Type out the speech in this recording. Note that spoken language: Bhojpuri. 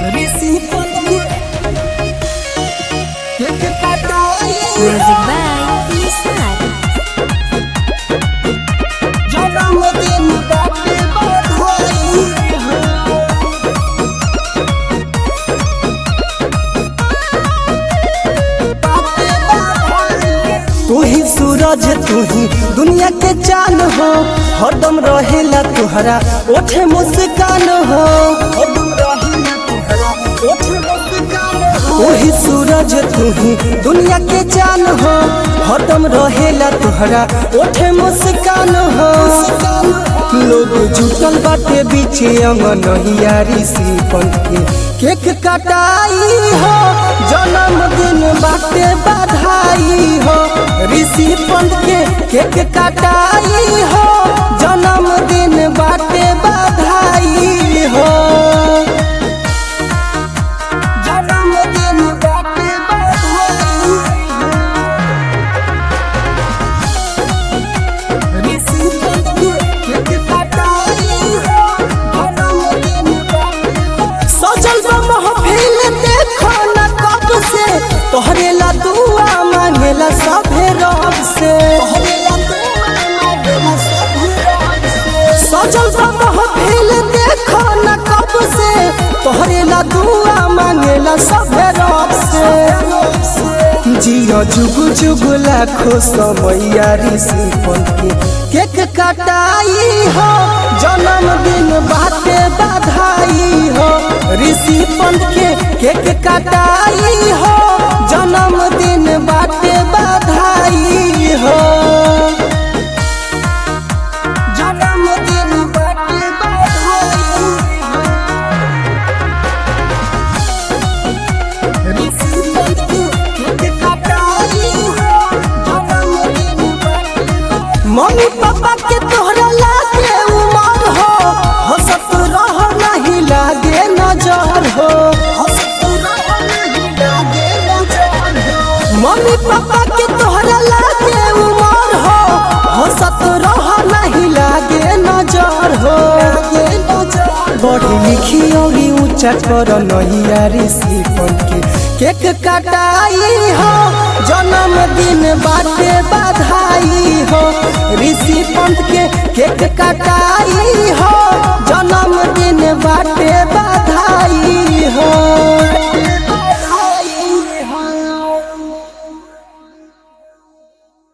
Music by Nisar. तू ही सूरज तू ही दुनिया के चान हो, हरदम रहेला तुहरा ओठे मुस्कान हो। तू ही सूरज तू ही दुनिया के चान हो, हरदम रहेला तुहरा ओठे मुस्कान हो। लोग जुटल बाटे बीचे अंगनहिया ऋषि पंत के केक कटाई हो, जन्मदिन बाटे बधाई हो। ऋषि पंत के केक कटाई हो, जन्मदिन बाटे बधाई हो। जन्मदिन बाटे बधाई ऋषि पंत के केक कटाई हो, जन्मदिन बाटे सजल बा महफिल देखो न कब से, तोहरे ला दुआ मांगेला सभे रब से। सजल बा महफिल देखो न कब से, तोहरे ला दुआ मांगेला सभे रब से। जियो जुग जुग लाखो समैया ऋषि पंत के केक कटाई हो, जन्मदिन बाटे बधाई हो। ऋषि पंत के केक कटाई हो, जन्मदिन बाटे बधाई हो। जन्मदिन बाटे बधाई हो। ऋषि पंत के केक कटाई हो, जन्मदिन बाटे मम्मी पापा के तोहरा लागे उमर हो, हंसत रह नहीं लागे नजर हो। मम्मी पापा के तोहरा लागे उमर हो, हंसत रह नहीं लागे नजर हो। बड़ी लिखी और ऊंचा कर नहिया ऋषि पंत के केक कटाई हो, जन्मदिन बाटे बधाई हो। ऋषि पंत के केक कटाई हो, जन्मदिन बाटे